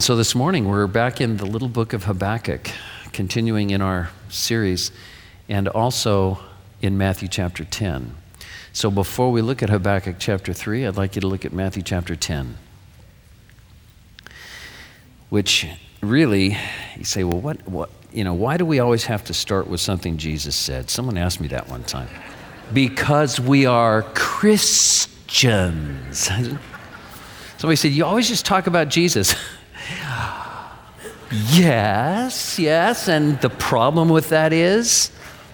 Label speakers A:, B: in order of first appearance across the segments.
A: so this morning we're back in the little book of Habakkuk, continuing in our series, and also in Matthew chapter 10. So before we look at Habakkuk chapter 3, I'd like you to look at Matthew chapter 10, which really, you say, well, why do we always have to start with something Jesus said? Someone asked me that one time. Because we are Christians. Somebody said, you always just talk about Jesus. Yes, and the problem with that is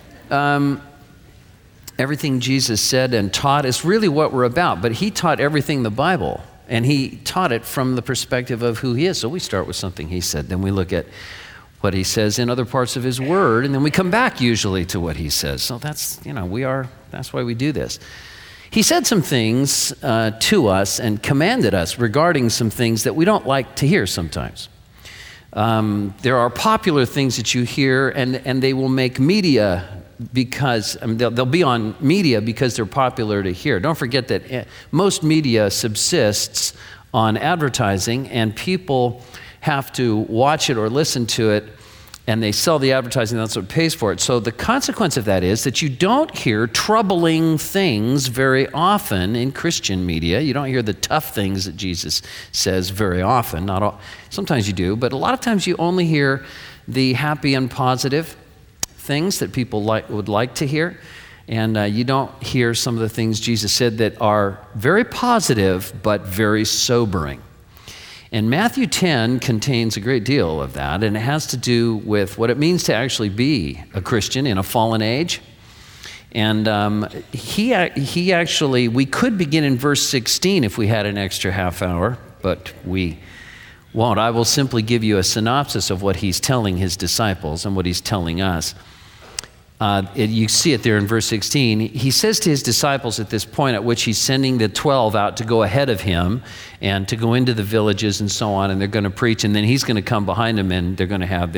A: everything Jesus said and taught is really what we're about, but he taught everything in the Bible, and he taught it from the perspective of who he is. So we start with something he said, then we look at what he says in other parts of his word, and then we come back usually to what he says. So that's why we do this. He said some things to us and commanded us regarding some things that we don't like to hear sometimes. There are popular things that you hear, and they will make media because they'll be on media because they're popular to hear. Don't forget that most media subsists on advertising, and people have to watch it or listen to it, and they sell the advertising, that's what pays for it. So the consequence of that is that you don't hear troubling things very often in Christian media. You don't hear the tough things that Jesus says very often. Not all. Sometimes you do, but a lot of times you only hear the happy and positive things that people would like to hear. And you don't hear some of the things Jesus said that are very positive but very sobering. And Matthew 10 contains a great deal of that, and it has to do with what it means to actually be a Christian in a fallen age. And he actually, we could begin in verse 16 if we had an extra half hour, but we won't. I will simply give you a synopsis of what he's telling his disciples and what he's telling us. You see it there in verse 16. He says to his disciples at this point at which he's sending the 12 out to go ahead of him and to go into the villages and so on, and they're going to preach, and then he's going to come behind them and they're going to have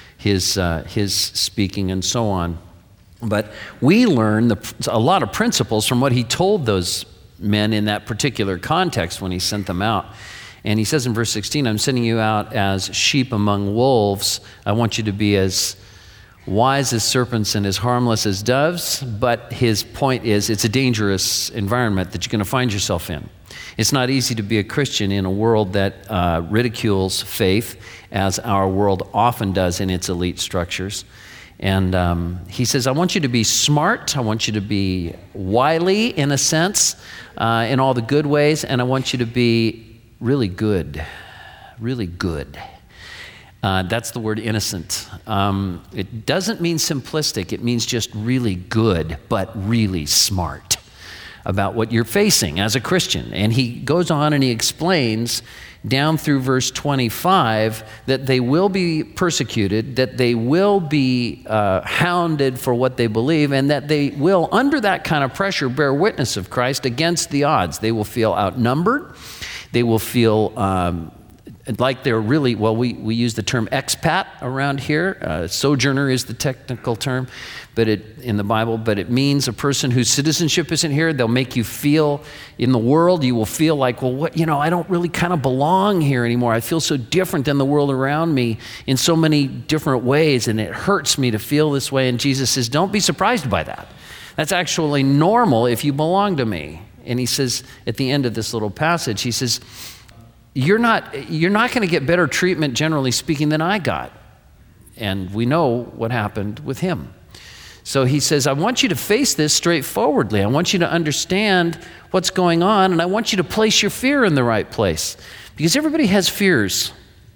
A: his speaking and so on. But we learn a lot of principles from what he told those men in that particular context when he sent them out. And he says in verse 16, I'm sending you out as sheep among wolves. I want you to be as wise as serpents and as harmless as doves, but his point is it's a dangerous environment that you're going to find yourself in. It's not easy to be a Christian in a world that ridicules faith, as our world often does in its elite structures. And he says, I want you to be smart, I want you to be wily in a sense, in all the good ways, and I want you to be really good, really good. That's the word innocent. It doesn't mean simplistic. It means just really good, but really smart about what you're facing as a Christian. And he goes on and he explains down through verse 25 that they will be persecuted, that they will be hounded for what they believe, and that they will, under that kind of pressure, bear witness of Christ against the odds. They will feel outnumbered. They will feel like they're really, well, we use the term expat around here. Sojourner is the technical term in the Bible, but it means a person whose citizenship isn't here. They'll make you feel, in the world, you will feel like, well, I don't really kind of belong here anymore. I feel so different than the world around me in so many different ways, and it hurts me to feel this way. And Jesus says, don't be surprised by that. That's actually normal if you belong to me. And he says, at the end of this little passage, he says, you're not going to get better treatment, generally speaking, than I got. And we know what happened with him. So he says, I want you to face this straightforwardly. I want you to understand what's going on, and I want you to place your fear in the right place. Because everybody has fears.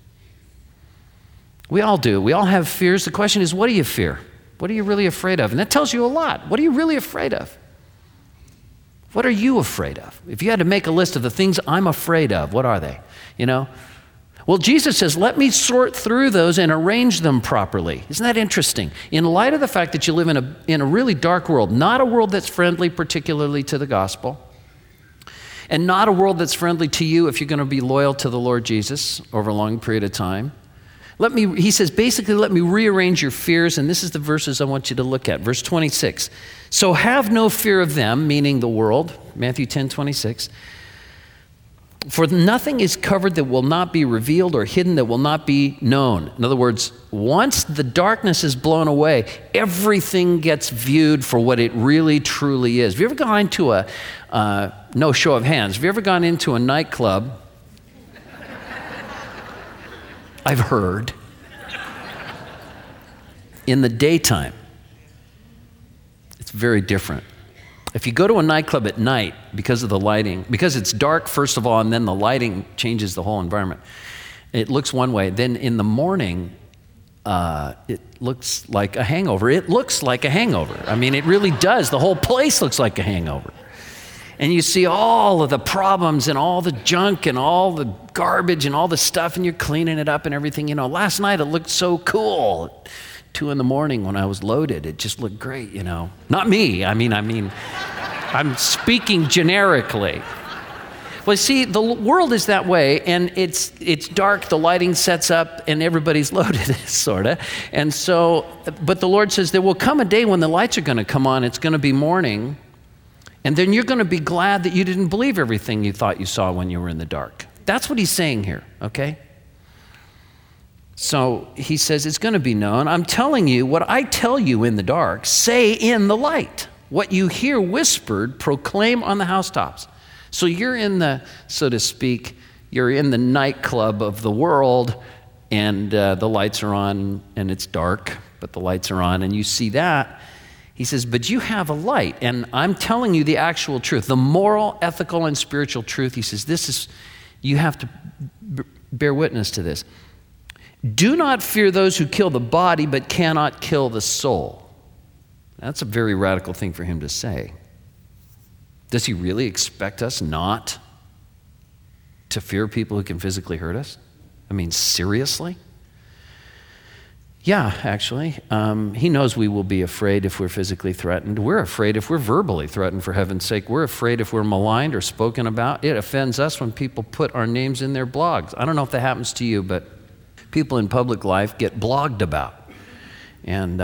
A: We all do. We all have fears. The question is, what do you fear? What are you really afraid of? And that tells you a lot. What are you really afraid of? What are you afraid of? If you had to make a list of the things I'm afraid of, what are they? Well, Jesus says, let me sort through those and arrange them properly. Isn't that interesting? In light of the fact that you live in a really dark world, not a world that's friendly particularly to the gospel, and not a world that's friendly to you if you're going to be loyal to the Lord Jesus over a long period of time. He says, basically, let me rearrange your fears, and this is the verses I want you to look at. Verse 26. So have no fear of them, meaning the world, Matthew 10:26. For nothing is covered that will not be revealed, or hidden that will not be known. In other words, once the darkness is blown away, everything gets viewed for what it really truly is. Have you ever gone into no show of hands, have you ever gone into a nightclub? I've heard. In the daytime, it's very different. If you go to a nightclub at night because of the lighting, because it's dark first of all, and then the lighting changes the whole environment, it looks one way. Then in the morning, it looks like a hangover. It looks like a hangover. I mean, it really does. The whole place looks like a hangover. And you see all of the problems and all the junk and all the garbage and all the stuff, and you're cleaning it up and everything. You know, last night it looked so cool. 2 a.m. when I was loaded, it just looked great, you know. Not me, I mean, I'm speaking generically. Well, see, the world is that way, and it's dark, the lighting sets up, and everybody's loaded, sort of. And so, but the Lord says there will come a day when the lights are going to come on, it's going to be morning, and then you're going to be glad that you didn't believe everything you thought you saw when you were in the dark. That's what he's saying here, okay? So he says, it's going to be known. I'm telling you what I tell you in the dark, say in the light. What you hear whispered, proclaim on the housetops. So you're in the, so to speak, you're in the nightclub of the world, and the lights are on, and it's dark, but the lights are on, and you see that. He says, but you have a light, and I'm telling you the actual truth, the moral, ethical, and spiritual truth. He says, you have to bear witness to this. Do not fear those who kill the body but cannot kill the soul. That's a very radical thing for him to say. Does he really expect us not to fear people who can physically hurt us? I mean, seriously? Yeah, actually. He knows we will be afraid if we're physically threatened. We're afraid if we're verbally threatened, for heaven's sake. We're afraid if we're maligned or spoken about. It offends us when people put our names in their blogs. I don't know if that happens to you, but people in public life get blogged about. And,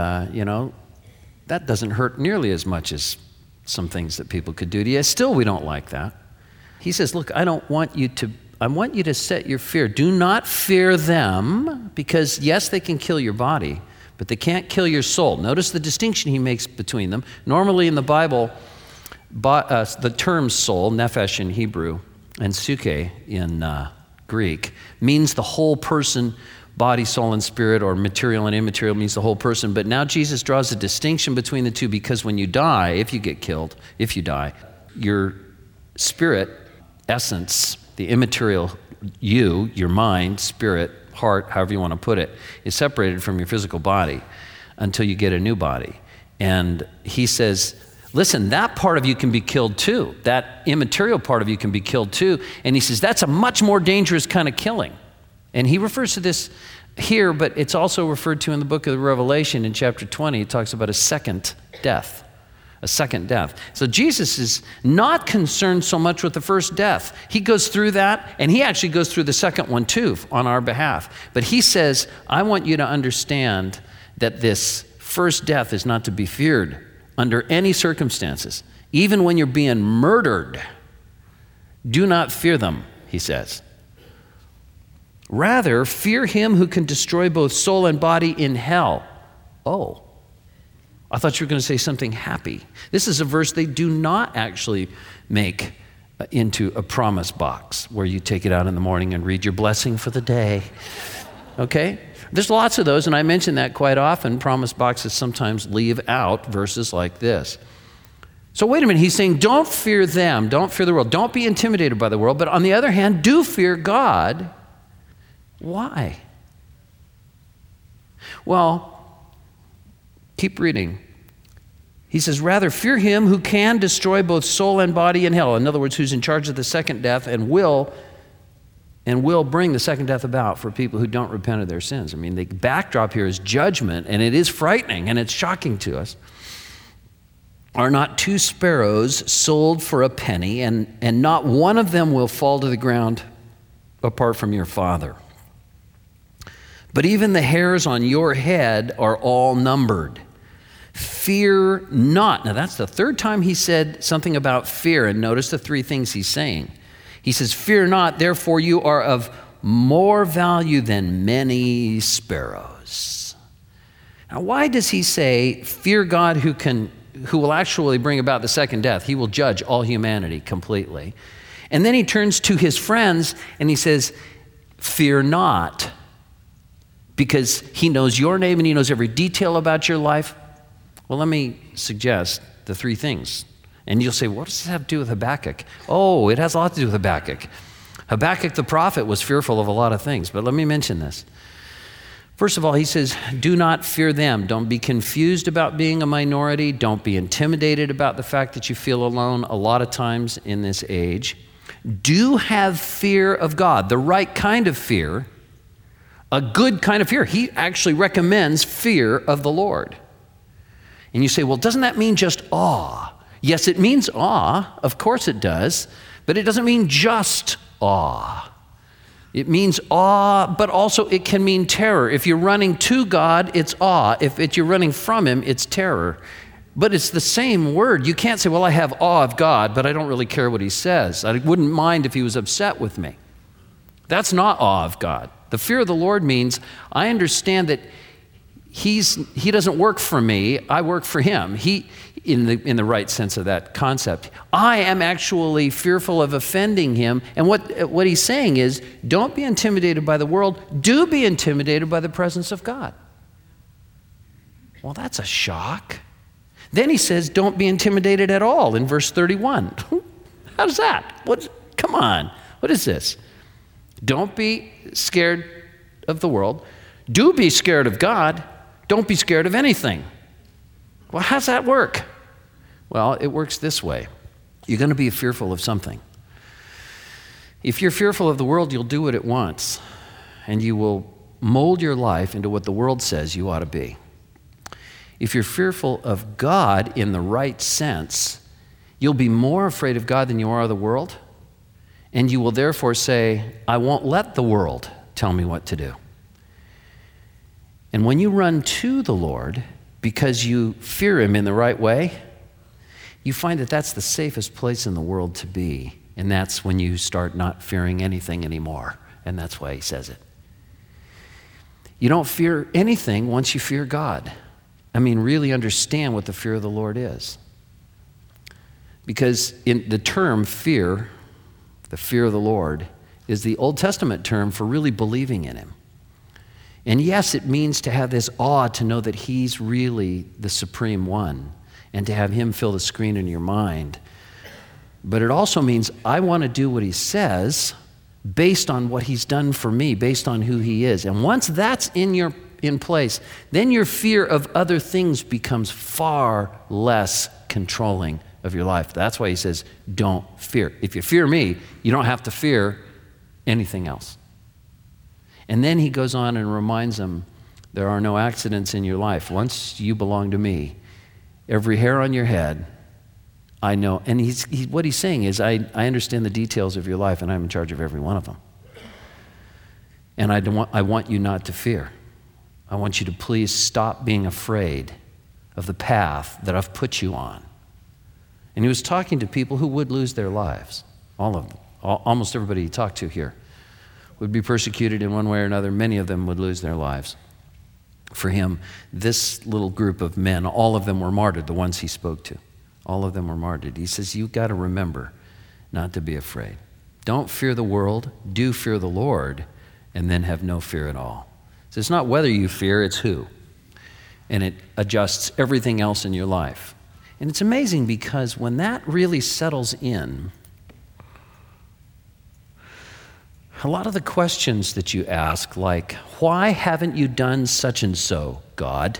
A: that doesn't hurt nearly as much as some things that people could do to you. Still, we don't like that. He says, look, I want you to set your fear. Do not fear them, because yes, they can kill your body, but they can't kill your soul. Notice the distinction he makes between them. Normally in the Bible, the term soul, nephesh in Hebrew, and suke in Greek, means the whole person. Body, soul, and spirit, or material and immaterial means the whole person. But now Jesus draws a distinction between the two, because when you die, if you get killed, if you die, your spirit, essence, the immaterial you, your mind, spirit, heart, however you want to put it, is separated from your physical body until you get a new body. And he says, listen, that part of you can be killed too. That immaterial part of you can be killed too. And he says, that's a much more dangerous kind of killing. And he refers to this here, but it's also referred to in the book of Revelation in chapter 20. It talks about a second death. A second death. So Jesus is not concerned so much with the first death. He goes through that, and he actually goes through the second one too on our behalf. But he says, I want you to understand that this first death is not to be feared under any circumstances. Even when you're being murdered, do not fear them, he says. Rather, fear him who can destroy both soul and body in hell. Oh, I thought you were going to say something happy. This is a verse they do not actually make into a promise box where you take it out in the morning and read your blessing for the day. Okay? There's lots of those, and I mention that quite often. Promise boxes sometimes leave out verses like this. So wait a minute, he's saying don't fear them, don't fear the world, don't be intimidated by the world, but on the other hand, do fear God. Why? Well, keep reading. He says, rather fear him who can destroy both soul and body in hell. In other words, who's in charge of the second death and will bring the second death about for people who don't repent of their sins. I mean, the backdrop here is judgment, and it is frightening, and it's shocking to us. Are not 2 sparrows sold for a penny, and not one of them will fall to the ground apart from your Father? But even the hairs on your head are all numbered. Fear not. Now that's the third time he said something about fear, and notice the 3 things he's saying. He says, fear not, therefore you are of more value than many sparrows. Now, why does he say, fear God who will actually bring about the second death? He will judge all humanity completely. And then he turns to his friends and he says, fear not, because he knows your name and he knows every detail about your life. Well, let me suggest the three things. And you'll say, what does this have to do with Habakkuk? Oh, it has a lot to do with Habakkuk. Habakkuk the prophet was fearful of a lot of things, but let me mention this. First of all, he says, do not fear them. Don't be confused about being a minority. Don't be intimidated about the fact that you feel alone a lot of times in this age. Do have fear of God, the right kind of fear, a good kind of fear. He actually recommends fear of the Lord. And you say, well, doesn't that mean just awe? Yes, it means awe. Of course it does. But it doesn't mean just awe. It means awe, but also it can mean terror. If you're running to God, it's awe. If you're running from him, it's terror. But it's the same word. You can't say, well, I have awe of God, but I don't really care what he says. I wouldn't mind if he was upset with me. That's not awe of God. The fear of the Lord means I understand that he doesn't work for me, I work for him. In the right sense of that concept. I am actually fearful of offending him. And what he's saying is, don't be intimidated by the world. Do be intimidated by the presence of God. Well, that's a shock. Then he says, don't be intimidated at all in verse 31. How's that? Come on. What is this? Don't be scared of the world. Do be scared of God. Don't be scared of anything. Well, how's that work? Well, it works this way. You're going to be fearful of something. If you're fearful of the world, you'll do what it wants, and you will mold your life into what the world says you ought to be. If you're fearful of God in the right sense, you'll be more afraid of God than you are of the world, and you will therefore say, I won't let the world tell me what to do. And when you run to the Lord, because you fear him in the right way, you find that that's the safest place in the world to be. And that's when you start not fearing anything anymore. And that's why he says it. You don't fear anything once you fear God. I mean, really understand what the fear of the Lord is. Because in the term fear, the fear of the Lord, is the Old Testament term for really believing in him. And yes, it means to have this awe to know that he's really the supreme one and to have him fill the screen in your mind. But it also means I want to do what he says based on what he's done for me, based on who he is. And once that's in place, then your fear of other things becomes far less controlling of your life. That's why he says, don't fear. If you fear me, you don't have to fear anything else. And then he goes on and reminds them, there are no accidents in your life. Once you belong to me, every hair on your head, I know. And what he's saying is, I understand the details of your life, and I'm in charge of every one of them. And I want you not to fear. I want you to please stop being afraid of the path that I've put you on. And he was talking to people who would lose their lives. All of them. Almost everybody he talked to here would be persecuted in one way or another. Many of them would lose their lives. For him, this little group of men, all of them were martyred, the ones he spoke to. All of them were martyred. He says, you've got to remember not to be afraid. Don't fear the world, do fear the Lord, and then have no fear at all. So it's not whether you fear, it's who. And it adjusts everything else in your life. And it's amazing because when that really settles in, a lot of the questions that you ask, like, why haven't you done such and so, God?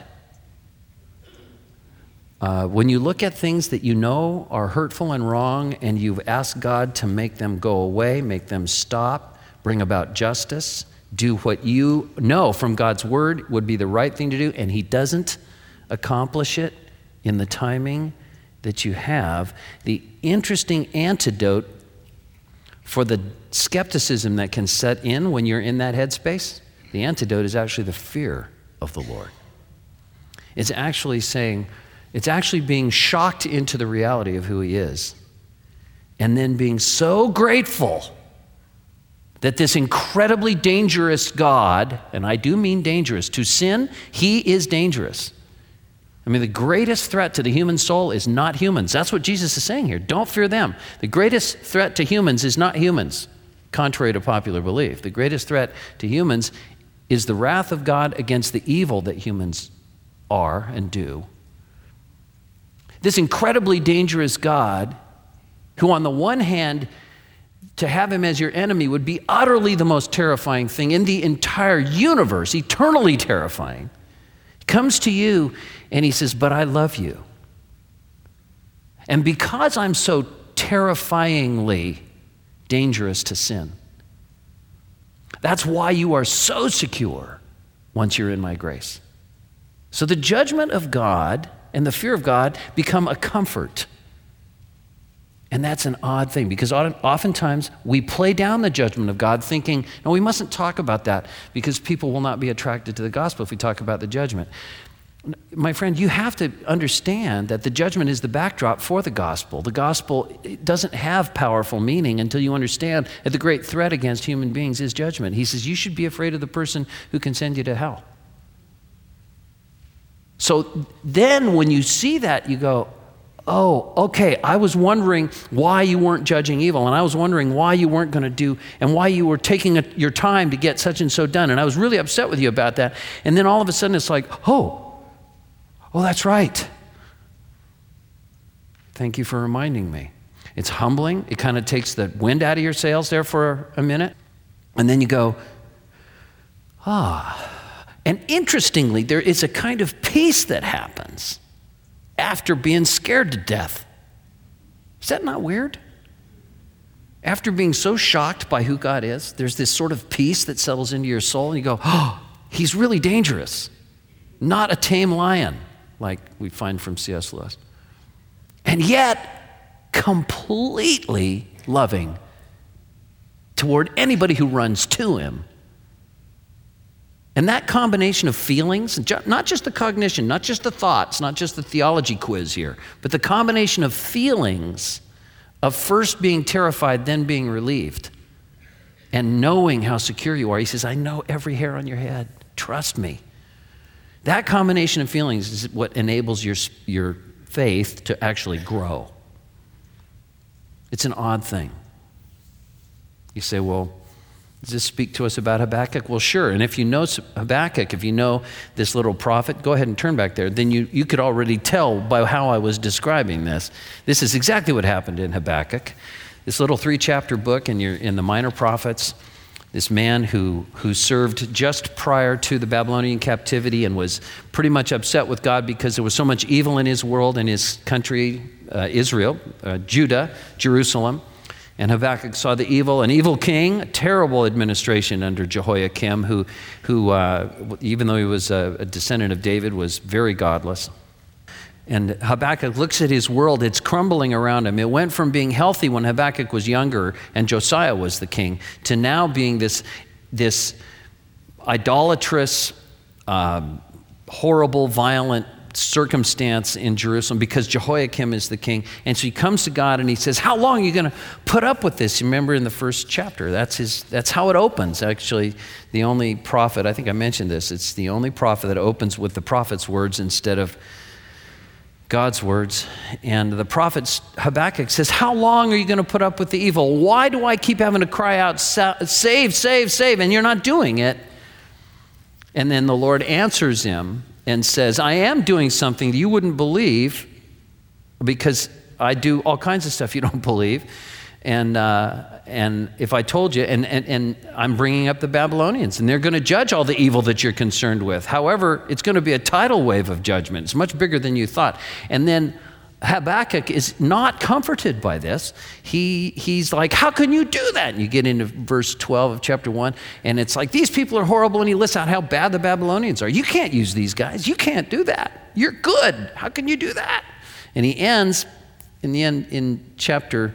A: When you look at things that you know are hurtful and wrong, and you've asked God to make them go away, make them stop, bring about justice, do what you know from God's word would be the right thing to do, and he doesn't accomplish it in the timing that you have, the interesting antidote for the skepticism that can set in when you're in that headspace, the antidote is actually the fear of the Lord. It's actually being shocked into the reality of who he is and then being so grateful that this incredibly dangerous God, and I do mean dangerous, to sin, he is dangerous. I mean, the greatest threat to the human soul is not humans. That's what Jesus is saying here. Don't fear them. The greatest threat to humans is not humans, contrary to popular belief. The greatest threat to humans is the wrath of God against the evil that humans are and do. This incredibly dangerous God, who on the one hand, to have him as your enemy would be utterly the most terrifying thing in the entire universe, eternally terrifying. He comes to you and he says, but I love you. And because I'm so terrifyingly dangerous to sin, that's why you are so secure once you're in my grace. So the judgment of God and the fear of God become a comfort. And that's an odd thing, because oftentimes we play down the judgment of God thinking, no, we mustn't talk about that because people will not be attracted to the gospel if we talk about the judgment. My friend, you have to understand that the judgment is the backdrop for the gospel. The gospel doesn't have powerful meaning until you understand that the great threat against human beings is judgment. He says, you should be afraid of the person who can send you to hell. So then when you see that, you go, oh, okay, I was wondering why you weren't judging evil, and I was wondering why you weren't going to do, and why you were taking your time to get such and so done, and I was really upset with you about that. And then all of a sudden it's like, oh, that's right. Thank you for reminding me. It's humbling. It kind of takes the wind out of your sails there for a minute, and then you go, And interestingly, there is a kind of peace that happens after being scared to death. Is that not weird? After being so shocked by who God is, there's this sort of peace that settles into your soul, and you go, he's really dangerous. Not a tame lion, like we find from C.S. Lewis. And yet, completely loving toward anybody who runs to him. And that combination of feelings, not just the cognition, not just the thoughts, not just the theology quiz here, but the combination of feelings of first being terrified, then being relieved, and knowing how secure you are. He says, I know every hair on your head. Trust me. That combination of feelings is what enables your faith to actually grow. It's an odd thing. You say, well, does this speak to us about Habakkuk? Well, sure. And if you know Habakkuk, if you know this little prophet, go ahead and turn back there. Then you could already tell by how I was describing this. This is exactly what happened in Habakkuk. This little 3-chapter book in the Minor Prophets, this man who served just prior to the Babylonian captivity and was pretty much upset with God because there was so much evil in his world and his country, Israel, Judah, Jerusalem. And Habakkuk saw the evil, an evil king, a terrible administration under Jehoiakim, who even though he was a descendant of David, was very godless. And Habakkuk looks at his world, it's crumbling around him. It went from being healthy when Habakkuk was younger and Josiah was the king, to now being this idolatrous, horrible, violent circumstance in Jerusalem because Jehoiakim is the king. And so he comes to God and he says, how long are you going to put up with this? You remember in the first chapter, that's how it opens. Actually, the only prophet, I think I mentioned this, it's the only prophet that opens with the prophet's words instead of God's words. And the prophet Habakkuk says, how long are you going to put up with the evil? Why do I keep having to cry out, save, save, save, and you're not doing it? And then the Lord answers him and says, I am doing something you wouldn't believe because I do all kinds of stuff you don't believe. And if I told you, and I'm bringing up the Babylonians, and they're going to judge all the evil that you're concerned with. However, it's going to be a tidal wave of judgment. It's much bigger than you thought. And then Habakkuk is not comforted by this. He's like, how can you do that? And you get into verse 12 of chapter 1, and it's like, these people are horrible, and he lists out how bad the Babylonians are. You can't use these guys. You can't do that. You're good. How can you do that? And he ends, in chapter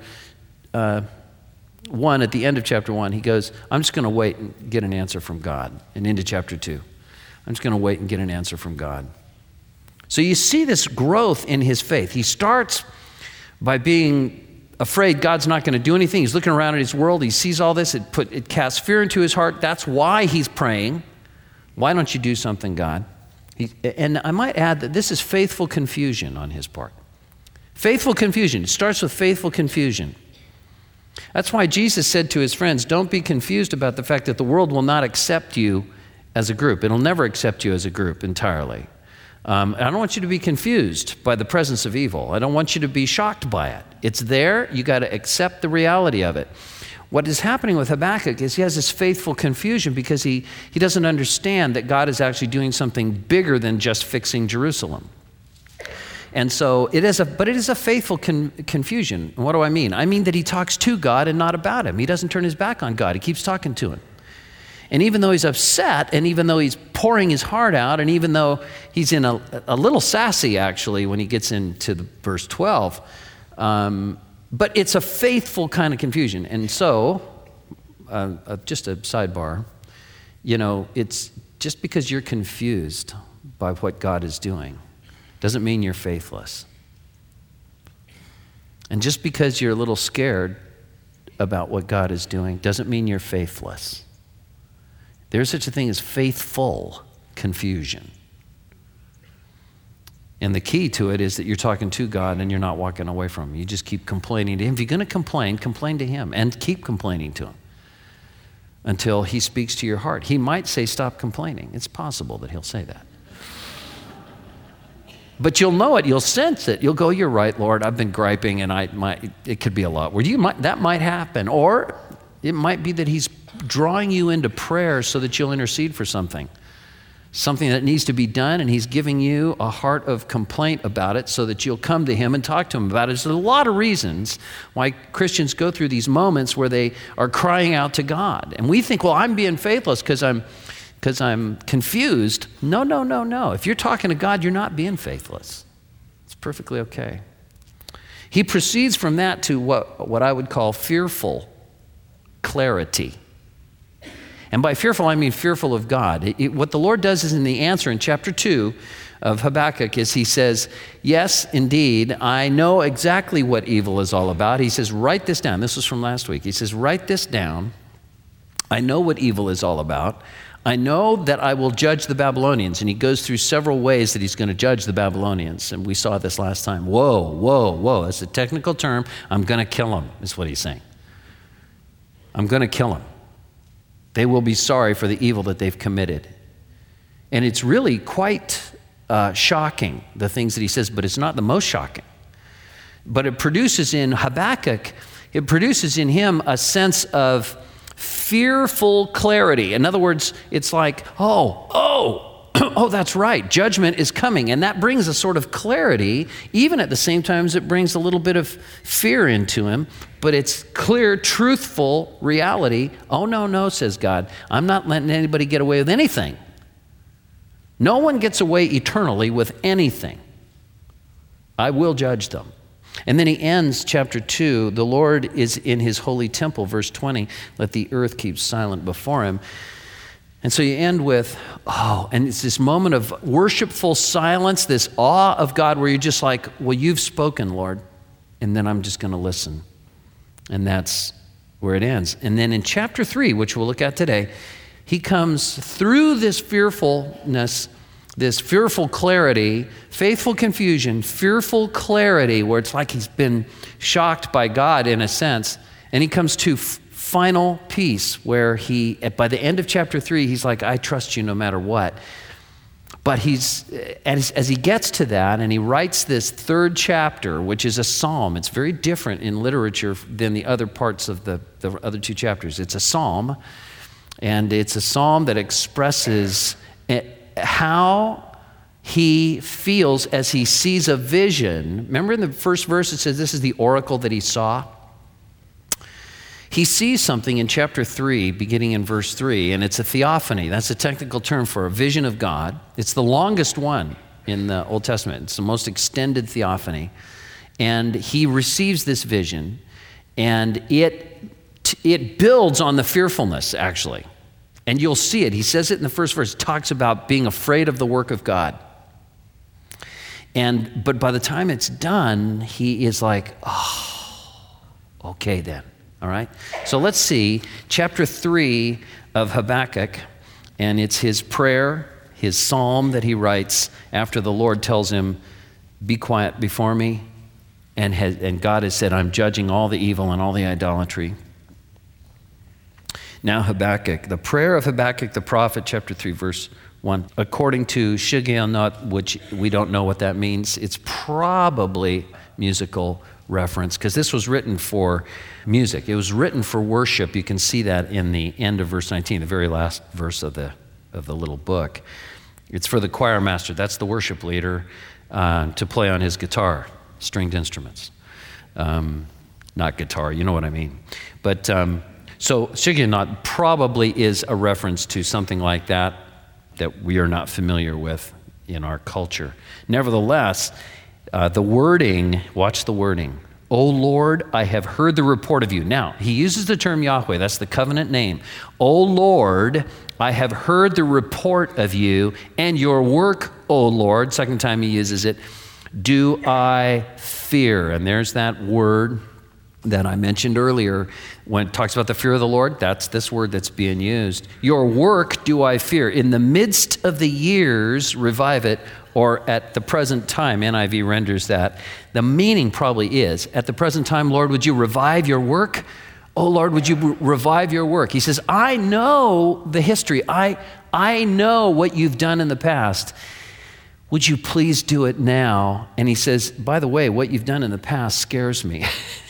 A: 1, at the end of chapter 1, he goes, I'm just going to wait and get an answer from God. And into chapter 2, I'm just going to wait and get an answer from God. So you see this growth in his faith. He starts by being afraid God's not going to do anything. He's looking around at his world. He sees all this. It casts fear into his heart. That's why he's praying. Why don't you do something, God? And I might add that this is faithful confusion on his part. Faithful confusion. It starts with faithful confusion. That's why Jesus said to his friends, don't be confused about the fact that the world will not accept you as a group. It'll never accept you as a group entirely. I don't want you to be confused by the presence of evil. I don't want you to be shocked by it. It's there. You got to accept the reality of it. What is happening with Habakkuk is he has this faithful confusion because he doesn't understand that God is actually doing something bigger than just fixing Jerusalem. And so it is a faithful confusion. And what do I mean? I mean that he talks to God and not about him. He doesn't turn his back on God. He keeps talking to him. And even though he's upset, and even though he's pouring his heart out, and even though he's in a little sassy, actually, when he gets into the verse 12, but it's a faithful kind of confusion. And so, just a sidebar, it's just because you're confused by what God is doing doesn't mean you're faithless. And just because you're a little scared about what God is doing doesn't mean you're faithless. There's such a thing as faithful confusion. And the key to it is that you're talking to God and you're not walking away from him. You just keep complaining to him. If you're going to complain to him and keep complaining to him until he speaks to your heart. He might say, stop complaining. It's possible that he'll say that. But you'll know it. You'll sense it. You'll go, you're right, Lord. I've been griping and it could be a lot. That might happen. Or it might be that he's drawing you into prayer so that you'll intercede for something that needs to be done, and he's giving you a heart of complaint about it so that you'll come to him and talk to him about it. There's a lot of reasons why Christians go through these moments where they are crying out to God. And we think, well, I'm being faithless because I'm confused. No. If you're talking to God, you're not being faithless. It's perfectly okay. He proceeds from that to what I would call fearful clarity. And by fearful, I mean fearful of God. What the Lord does is in the answer in chapter 2 of Habakkuk is he says, yes, indeed, I know exactly what evil is all about. He says, write this down. This was from last week. He says, write this down. I know what evil is all about. I know that I will judge the Babylonians. And he goes through several ways that he's going to judge the Babylonians. And we saw this last time. Whoa. That's a technical term. I'm going to kill them, is what he's saying. I'm going to kill them. They will be sorry for the evil that they've committed. And it's really quite shocking, the things that he says, but it's not the most shocking. But it produces in Habakkuk, it produces in him a sense of fearful clarity. In other words, it's like, oh, that's right, judgment is coming. And that brings a sort of clarity, even at the same time as it brings a little bit of fear into him. But it's clear, truthful reality. Oh, no, says God. I'm not letting anybody get away with anything. No one gets away eternally with anything. I will judge them. And then he ends chapter 2, the Lord is in his holy temple, verse 20, let the earth keep silent before him. And so you end with, and it's this moment of worshipful silence, this awe of God where you're just like, well, you've spoken, Lord, and then I'm just going to listen. And that's where it ends. And then in chapter 3, which we'll look at today, he comes through this fearfulness, this fearful clarity, faithful confusion, fearful clarity, where it's like he's been shocked by God in a sense, and he comes to final peace where by the end of chapter 3, he's like, I trust you no matter what. But as he gets to that and he writes this third chapter, which is a psalm, it's very different in literature than the other parts of the other two chapters. It's a psalm, and it's a psalm that expresses how he feels as he sees a vision. Remember in the first verse it says this is the oracle that he saw? He sees something in chapter 3, beginning in verse 3, and it's a theophany. That's a technical term for a vision of God. It's the longest one in the Old Testament. It's the most extended theophany. And he receives this vision, and it builds on the fearfulness, actually. And you'll see it. He says it in the first verse. It talks about being afraid of the work of God. But by the time it's done, he is like, Okay then, all right? So let's see chapter 3 of Habakkuk, and it's his prayer, his psalm that he writes after the Lord tells him, be quiet before me, and God has said, I'm judging all the evil and all the idolatry. Now Habakkuk, the prayer of Habakkuk the prophet, chapter 3, verse 1. According to Shigionoth, which we don't know what that means, it's probably musical reference, because this was written for music. It was written for worship. You can see that in the end of verse 19, the very last verse of the little book. It's for the choir master, that's the worship leader, to play on his guitar, stringed instruments. Not guitar, you know what I mean. But so Shigionoth probably is a reference to something like that we are not familiar with in our culture. Nevertheless, the wording, watch the wording. O Lord, I have heard the report of you. Now, he uses the term Yahweh, that's the covenant name. O Lord, I have heard the report of you and your work, O Lord. Second time he uses it. Do I fear? And there's that word that I mentioned earlier when it talks about the fear of the Lord. That's this word that's being used. Your work do I fear. In the midst of the years, revive it, or at the present time. NIV renders that. The meaning probably is, at the present time, Lord, would you revive your work? Oh, Lord, would you revive your work? He says, I know the history. I know what you've done in the past. Would you please do it now? And he says, by the way, what you've done in the past scares me.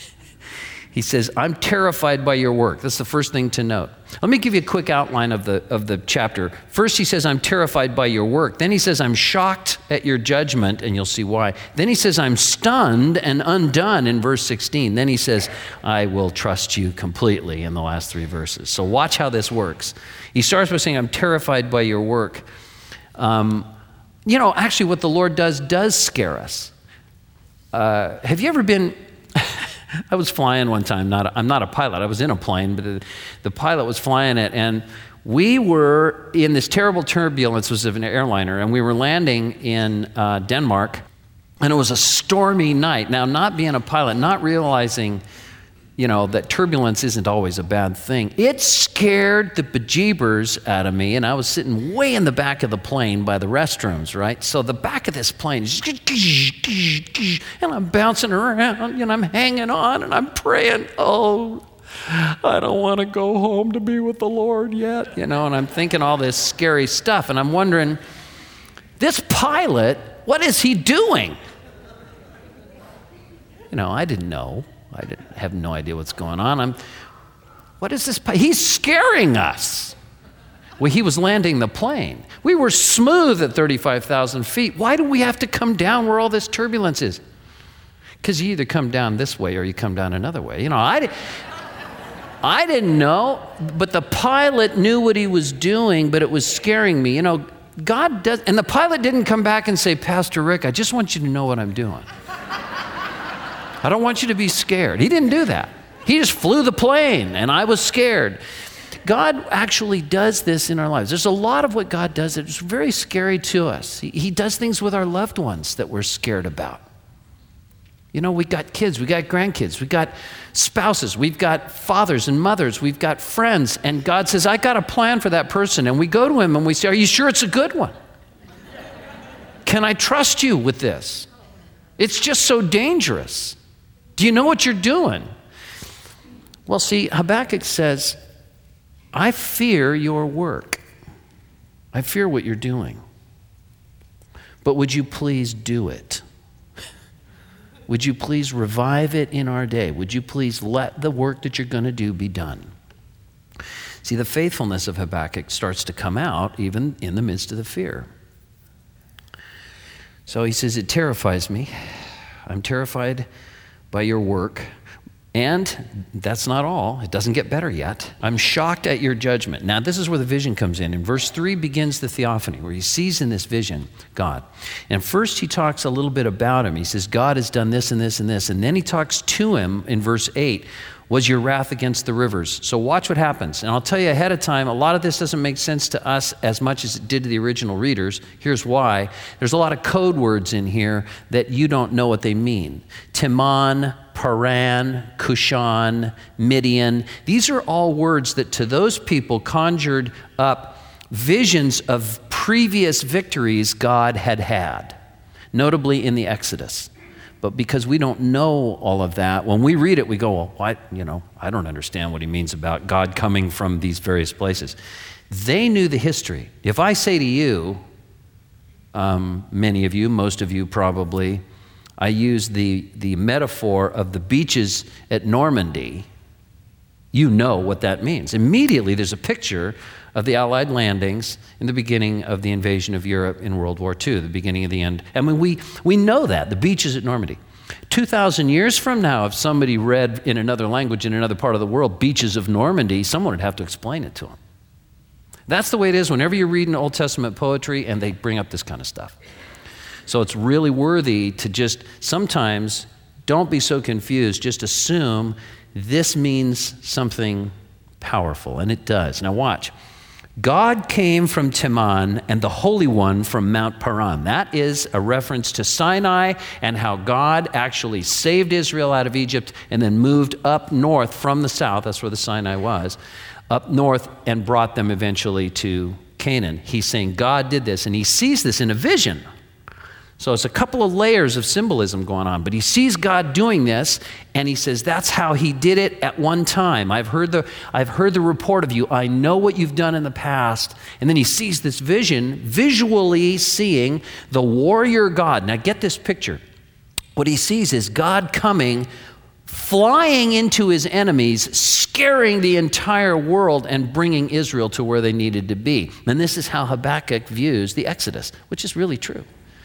A: He says, I'm terrified by your work. That's the first thing to note. Let me give you a quick outline of the chapter. First, he says, I'm terrified by your work. Then he says, I'm shocked at your judgment, and you'll see why. Then he says, I'm stunned and undone in verse 16. Then he says, I will trust you completely in the last 3 verses. So watch how this works. He starts by saying, I'm terrified by your work. Actually what the Lord does scare us. Have you ever been... I was flying one time. I'm not a pilot. I was in a plane, but the pilot was flying it, and we were in this terrible turbulence. It was of an airliner, and we were landing in Denmark, and it was a stormy night. Now, not being a pilot, not realizing, that turbulence isn't always a bad thing, it scared the bejeebers out of me, and I was sitting way in the back of the plane by the restrooms, right? So the back of this plane is and I'm bouncing around, and I'm hanging on, and I'm praying, oh, I don't want to go home to be with the Lord yet, and I'm thinking all this scary stuff, and I'm wondering, this pilot, what is he doing? I didn't know. I have no idea what's going on. What is this? He's scaring us. Well, he was landing the plane. We were smooth at 35,000 feet. Why do we have to come down where all this turbulence is? Because you either come down this way or you come down another way. I didn't know, but the pilot knew what he was doing, but it was scaring me. God does, and the pilot didn't come back and say, Pastor Rick, I just want you to know what I'm doing. I don't want you to be scared. He didn't do that. He just flew the plane, and I was scared. God actually does this in our lives. There's a lot of what God does that's very scary to us. He does things with our loved ones that we're scared about. We got kids, we got grandkids, we got spouses, we've got fathers and mothers, we've got friends, and God says, I got a plan for that person. And we go to him and we say, are you sure it's a good one? Can I trust you with this? It's just so dangerous. Do you know what you're doing? Well, see, Habakkuk says, I fear your work. I fear what you're doing. But would you please do it? Would you please revive it in our day? Would you please let the work that you're going to do be done? See, the faithfulness of Habakkuk starts to come out even in the midst of the fear. So he says, it terrifies me. I'm terrified by your work. And that's not all. It doesn't get better yet. I'm shocked at your judgment. Now, this is where the vision comes in. In verse 3 begins the theophany, where he sees in this vision God. And first he talks a little bit about him. He says, God has done this and this and this. And then he talks to him in verse 8. was your wrath against the rivers. So watch what happens. And I'll tell you ahead of time, a lot of this doesn't make sense to us as much as it did to the original readers. Here's why. There's a lot of code words in here that you don't know what they mean. Timon, Paran, Cushan, Midian. These are all words that to those people conjured up visions of previous victories God had had, notably in the Exodus. But because we don't know all of that, when we read it, we go, well, what? I don't understand what he means about God coming from these various places. They knew the history. If I say to you, many of you, most of you probably, I use the metaphor of the beaches at Normandy, you know what that means. Immediately there's a picture of the Allied landings in the beginning of the invasion of Europe in World War II, the beginning of the end. I mean, we know that, the beaches at Normandy. 2,000 years from now, if somebody read in another language in another part of the world, beaches of Normandy, someone would have to explain it to them. That's the way it is whenever you're reading Old Testament poetry and they bring up this kind of stuff. So it's really worthy to just, sometimes, don't be so confused, just assume this means something powerful, and it does. Now watch. God came from Timon and the Holy One from Mount Paran. That is a reference to Sinai and how God actually saved Israel out of Egypt and then moved up north from the south, that's where the Sinai was, up north and brought them eventually to Canaan. He's saying God did this, and he sees this in a vision. So it's a couple of layers of symbolism going on, but he sees God doing this, and he says, that's how he did it at one time. I've heard the report of you. I know what you've done in the past. And then he sees this vision, visually seeing the warrior God. Now get this picture. What he sees is God coming, flying into his enemies, scaring the entire world and bringing Israel to where they needed to be. And this is how Habakkuk views the Exodus, which is really true.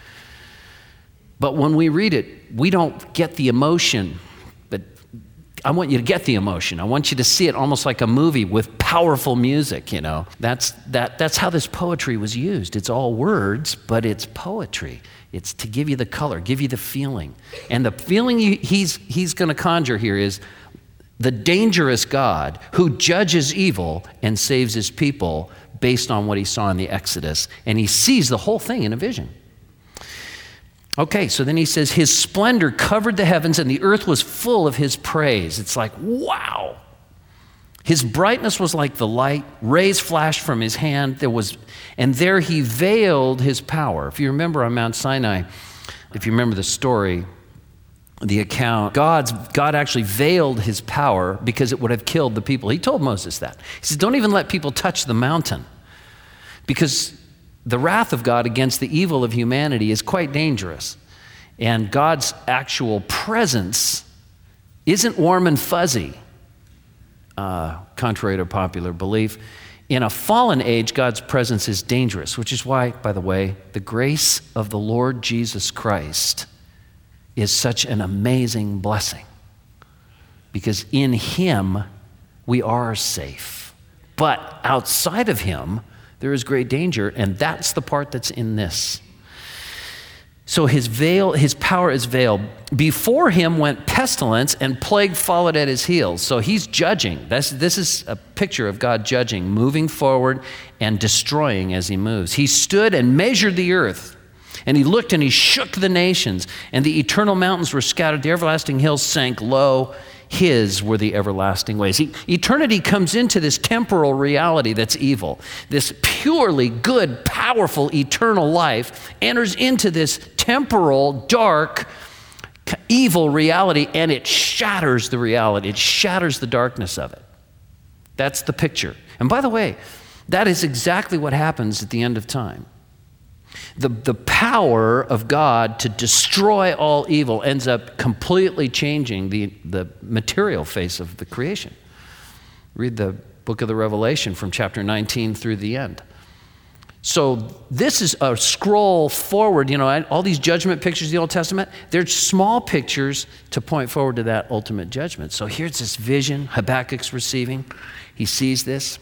A: But when we read it, we don't get the emotion. But I want you to get the emotion. I want you to see it almost like a movie with powerful music, That's how this poetry was used. It's all words, but it's poetry. It's to give you the color, give you the feeling. And the feeling he's going to conjure here is the dangerous God who judges evil and saves his people based on what he saw in the Exodus. And he sees the whole thing in a vision. Okay, so then he says, his splendor covered the heavens and the earth was full of his praise. It's like, wow. His brightness was like the light, rays flashed from his hand. And there he veiled his power. If you remember on Mount Sinai, if you remember the story, the account, God actually veiled his power because it would have killed the people. He told Moses that. He says, don't even let people touch the mountain, because the wrath of God against the evil of humanity is quite dangerous. And God's actual presence isn't warm and fuzzy, contrary to popular belief. In a fallen age, God's presence is dangerous, which is why, by the way, the grace of the Lord Jesus Christ is such an amazing blessing. Because in him, we are safe. But outside of him, there is great danger, and that's the part that's in this. So his power is veiled. Before him went pestilence, and plague followed at his heels. So he's judging. This is a picture of God judging, moving forward and destroying as he moves. He stood and measured the earth, and he looked and he shook the nations, and the eternal mountains were scattered. The everlasting hills sank low. His were the everlasting ways. Eternity comes into this temporal reality that's evil. This purely good, powerful, eternal life enters into this temporal, dark, evil reality, and it shatters the reality. It shatters the darkness of it. That's the picture. And by the way, that is exactly what happens at the end of time. The power of God to destroy all evil ends up completely changing the material face of the creation. Read the book of the Revelation from chapter 19 through the end. So this is a scroll forward. All these judgment pictures of the Old Testament, they're small pictures to point forward to that ultimate judgment. So here's this vision Habakkuk's receiving. He sees this.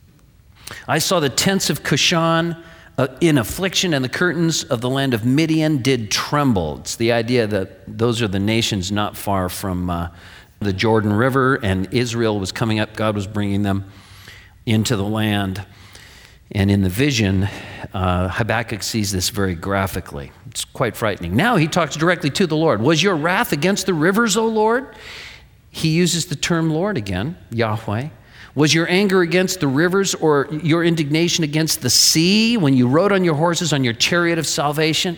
A: I saw the tents of Cushan in affliction, and the curtains of the land of Midian did tremble. It's the idea that those are the nations not far from the Jordan River, and Israel was coming up. God was bringing them into the land. And in the vision, Habakkuk sees this very graphically. It's quite frightening. Now he talks directly to the Lord. Was your wrath against the rivers, O Lord? He uses the term Lord again, Yahweh. Was your anger against the rivers, or your indignation against the sea when you rode on your horses on your chariot of salvation?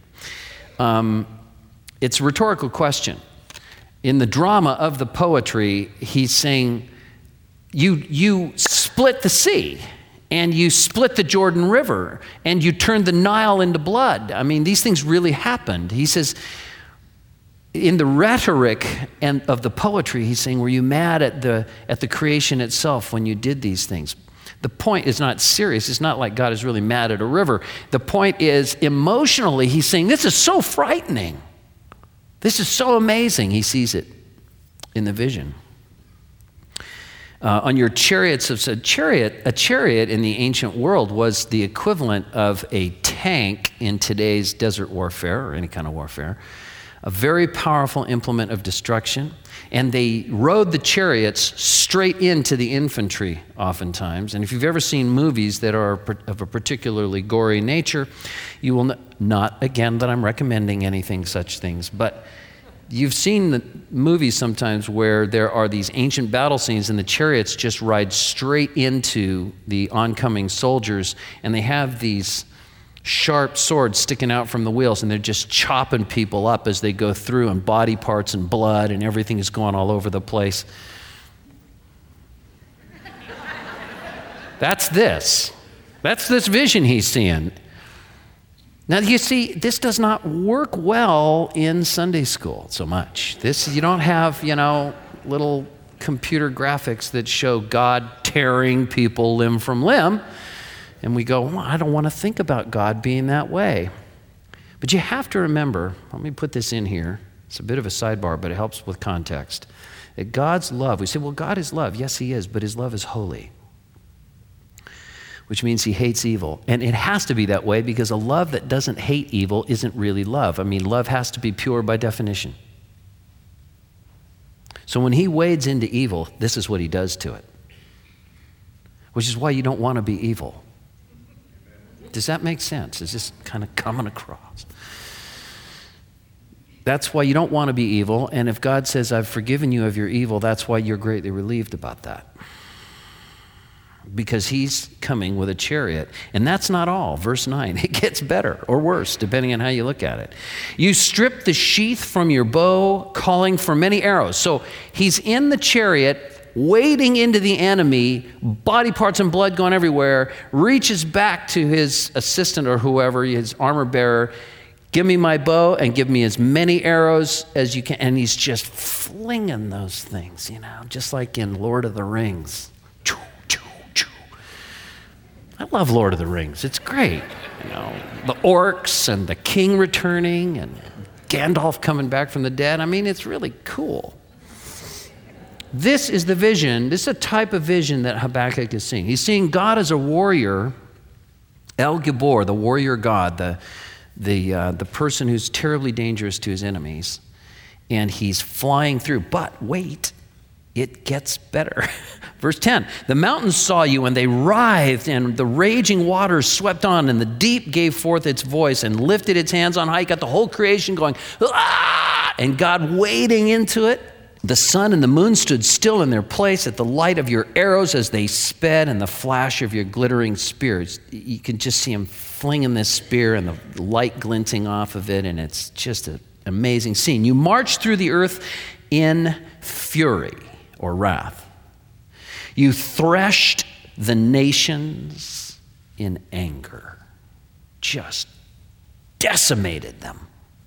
A: It's a rhetorical question. In the drama of the poetry, he's saying, you split the sea, and you split the Jordan River, and you turned the Nile into blood. I mean, these things really happened. He says, in the rhetoric of the poetry, he's saying, were you mad at the creation itself when you did these things? The point is not serious. It's not like God is really mad at a river. The point is, emotionally, he's saying, this is so frightening. This is so amazing. He sees it in the vision. On your chariots of a chariot in the ancient world was the equivalent of a tank in today's desert warfare or any kind of warfare, a very powerful implement of destruction. And they rode the chariots straight into the infantry oftentimes. And if you've ever seen movies that are of a particularly gory nature, you will not, again, that I'm recommending anything such things, but you've seen the movies sometimes where there are these ancient battle scenes and the chariots just ride straight into the oncoming soldiers, and they have these sharp swords sticking out from the wheels, and they're just chopping people up as they go through, and body parts and blood and everything is going all over the place. That's this vision he's seeing. Now, you see, this does not work well in Sunday school so much. You don't have, little computer graphics that show God tearing people limb from limb. And we go, well, I don't want to think about God being that way. But you have to remember, let me put this in here. It's a bit of a sidebar, but it helps with context. That God's love, we say, well, God is love. Yes, he is, but his love is holy, which means he hates evil. And it has to be that way because a love that doesn't hate evil isn't really love. I mean, love has to be pure by definition. So when he wades into evil, this is what he does to it, which is why you don't want to be evil. Does that make sense? Is this kind of coming across? That's why you don't want to be evil. And if God says, I've forgiven you of your evil, that's why you're greatly relieved about that. Because he's coming with a chariot. And that's not all. Verse 9, it gets better or worse, depending on how you look at it. You strip the sheath from your bow, calling for many arrows. So he's in the chariot, wading into the enemy, body parts and blood going everywhere, reaches back to his assistant or whoever, his armor bearer, give me my bow and give me as many arrows as you can. And he's just flinging those things, just like in Lord of the Rings. I love Lord of the Rings. It's great. The orcs and the king returning and Gandalf coming back from the dead. I mean, it's really cool. This is the vision. This is a type of vision that Habakkuk is seeing. He's seeing God as a warrior, El Gibor, the warrior God, the person who's terribly dangerous to his enemies, and he's flying through. But wait, it gets better. Verse 10, the mountains saw you and they writhed, and the raging waters swept on, and the deep gave forth its voice and lifted its hands on high, got the whole creation going, ah! And God wading into it. The sun and the moon stood still in their place at the light of your arrows as they sped and the flash of your glittering spears. You can just see him flinging this spear and the light glinting off of it, and it's just an amazing scene. You marched through the earth in fury or wrath. You threshed the nations in anger, just decimated them.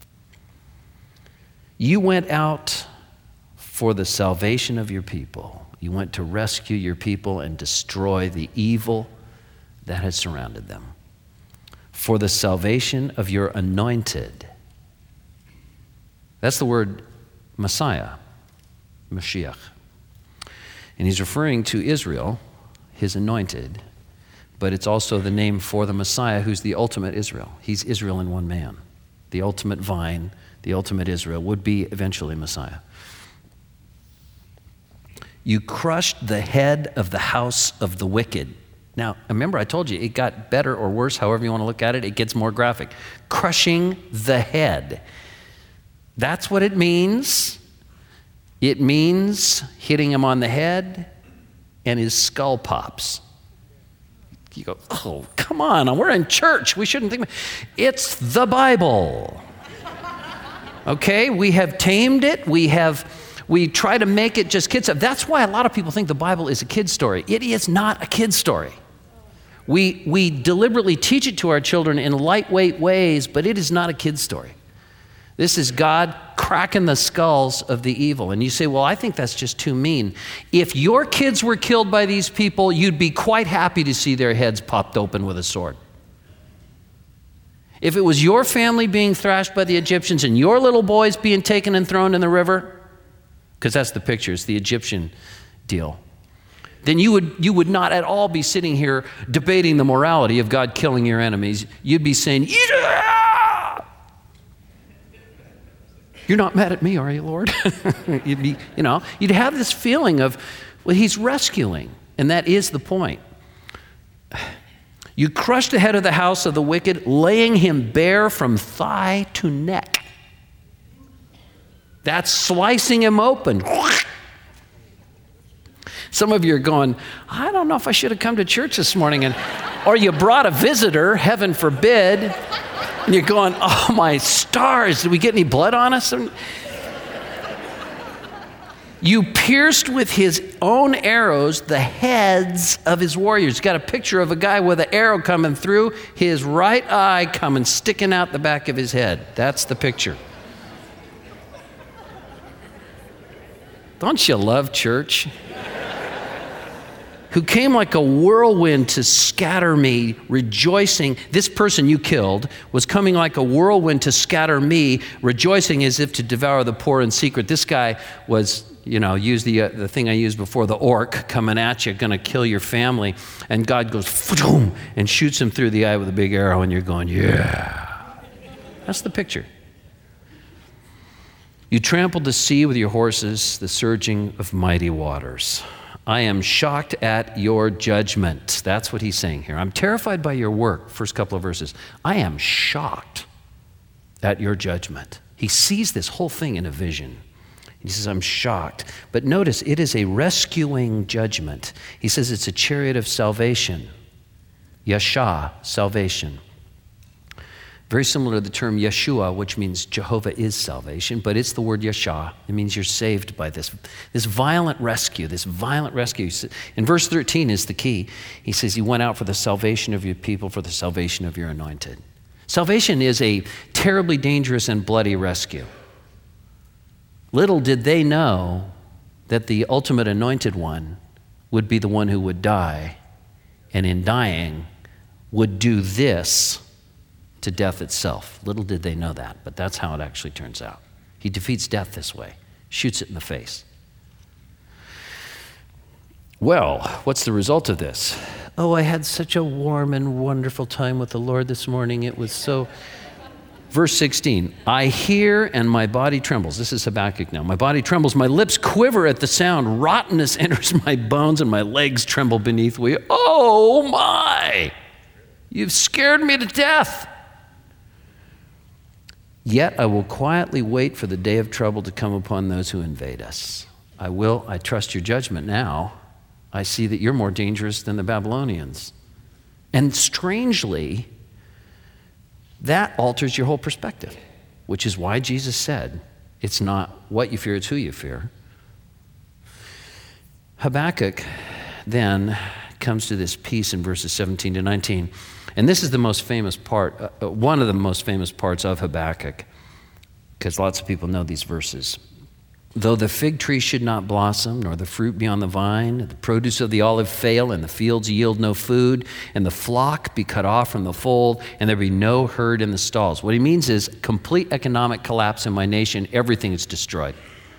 A: You went out for the salvation of your people. You went to rescue your people and destroy the evil that had surrounded them. For the salvation of your anointed. That's the word Messiah, Mashiach. And he's referring to Israel, his anointed, but it's also the name for the Messiah, who's the ultimate Israel. He's Israel in one man. The ultimate vine, the ultimate Israel would be eventually Messiah. You crushed the head of the house of the wicked. Now, remember I told you it got better or worse, however you want to look at it. It gets more graphic. Crushing the head. That's what it means. It means hitting him on the head and his skull pops. You go, oh, come on, we're in church. We shouldn't think. It's the Bible. Okay, we have tamed it. We try to make it just kids stuff. That's why a lot of people think the Bible is a kid's story. It is not a kid's story. We deliberately teach it to our children in lightweight ways, but it is not a kid's story. This is God cracking the skulls of the evil. And you say, well, I think that's just too mean. If your kids were killed by these people, you'd be quite happy to see their heads popped open with a sword. If it was your family being thrashed by the Egyptians and your little boys being taken and thrown in the river, because that's the picture, it's the Egyptian deal, then you would not at all be sitting here debating the morality of God killing your enemies. You'd be saying, yeah! You're not mad at me, are you, Lord? You'd have this feeling of, well, he's rescuing, and that is the point. You crushed the head of the house of the wicked, laying him bare from thigh to neck. That's slicing him open. Some of you are going, I don't know if I should have come to church this morning. Or you brought a visitor, heaven forbid, and you're going, oh my stars, did we get any blood on us? You pierced with his own arrows the heads of his warriors. You got a picture of a guy with an arrow coming through, his right eye coming, sticking out the back of his head. That's the picture. Don't you love church? Who came like a whirlwind to scatter me, rejoicing. This person you killed was coming like a whirlwind to scatter me, rejoicing as if to devour the poor in secret. This guy was, use the thing I used before, the orc coming at you, going to kill your family. And God goes, and shoots him through the eye with a big arrow, and you're going, yeah. That's the picture. You trampled the sea with your horses, the surging of mighty waters. I am shocked at your judgment. That's what he's saying here. I'm terrified by your work, first couple of verses. I am shocked at your judgment. He sees this whole thing in a vision. He says, I'm shocked. But notice, it is a rescuing judgment. He says it's a chariot of salvation. Yasha, salvation. Very similar to the term Yeshua, which means Jehovah is salvation, but it's the word Yasha. It means you're saved by this violent rescue, In verse 13 is the key. He says, you went out for the salvation of your people, for the salvation of your anointed. Salvation is a terribly dangerous and bloody rescue. Little did they know that the ultimate anointed one would be the one who would die, and in dying would do this to death itself. Little did they know that, but that's how it actually turns out. He defeats death this way, shoots it in the face. Well, what's the result of this? Oh, I had such a warm and wonderful time with the Lord this morning. It was so... Verse 16, I hear and my body trembles. This is Habakkuk now. My body trembles, my lips quiver at the sound. Rottenness enters my bones and my legs tremble beneath me. Oh my! You've scared me to death. Yet I will quietly wait for the day of trouble to come upon those who invade us. I trust your judgment now. I see that you're more dangerous than the Babylonians. And strangely, that alters your whole perspective, which is why Jesus said, it's not what you fear, it's who you fear. Habakkuk then comes to this piece in verses 17 to 19. And this is the most famous part, one of the most famous parts of Habakkuk, because lots of people know these verses. Though the fig tree should not blossom, nor the fruit be on the vine, the produce of the olive fail, and the fields yield no food, and the flock be cut off from the fold, and there be no herd in the stalls. What he means is complete economic collapse in my nation, everything is destroyed.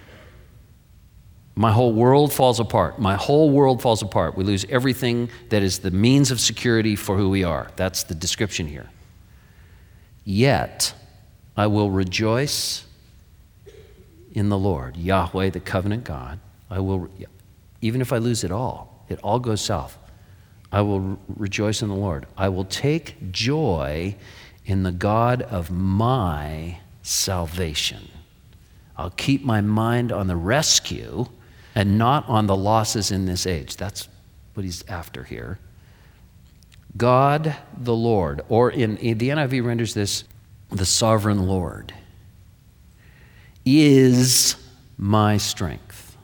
A: My whole world falls apart. My whole world falls apart. We lose everything that is the means of security for who we are. That's the description here. Yet I will rejoice in the Lord, Yahweh, the covenant God. even if I lose it all goes south, I will rejoice in the Lord. I will take joy in the God of my salvation. I'll keep my mind on the rescue and not on the losses in this age. That's what he's after here. God the Lord, or in the NIV renders this, the sovereign Lord, is my strength.